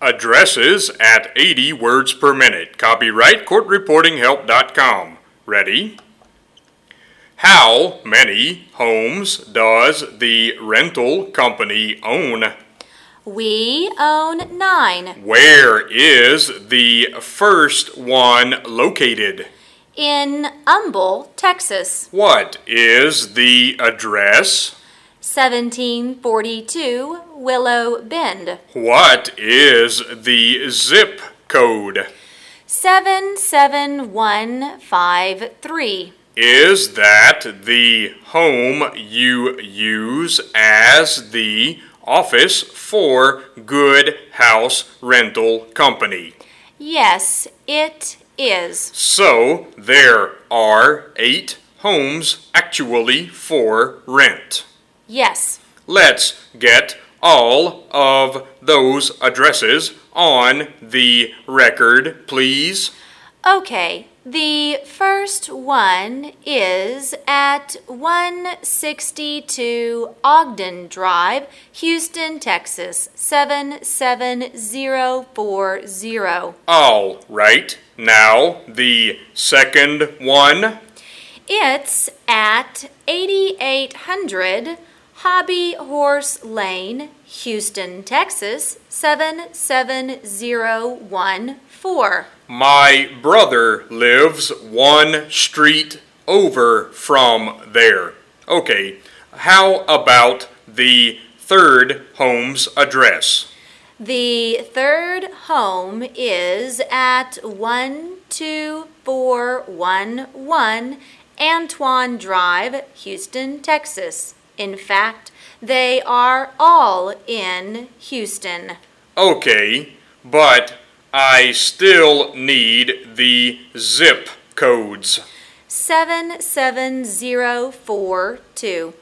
Addresses at 80 words per minute. Copyright courtreportinghelp.com. Ready? How many homes does the rental company own? We own 9. Where is the first one located? In Humble, Texas. What is the address? 1742 Willow Bend. What is the zip code? 77153. Is that the home you use as the office for Good House Rental Company? Yes, it is. So there are 8 homes actually for rent. Yes. Let's get all of those addresses on the record, please. Okay, the first one is at 162 Ogden Drive, Houston, Texas, 77040. All right. Now, the second one. It's at 8800 Hobby Horse Lane, Houston, Texas, 77014. My brother lives 1 street over from there. Okay, how about the third home's address? The third home is at 12411 Antoine Drive, Houston, Texas. In fact, they are all in Houston. Okay, but I still need the zip codes. 77042.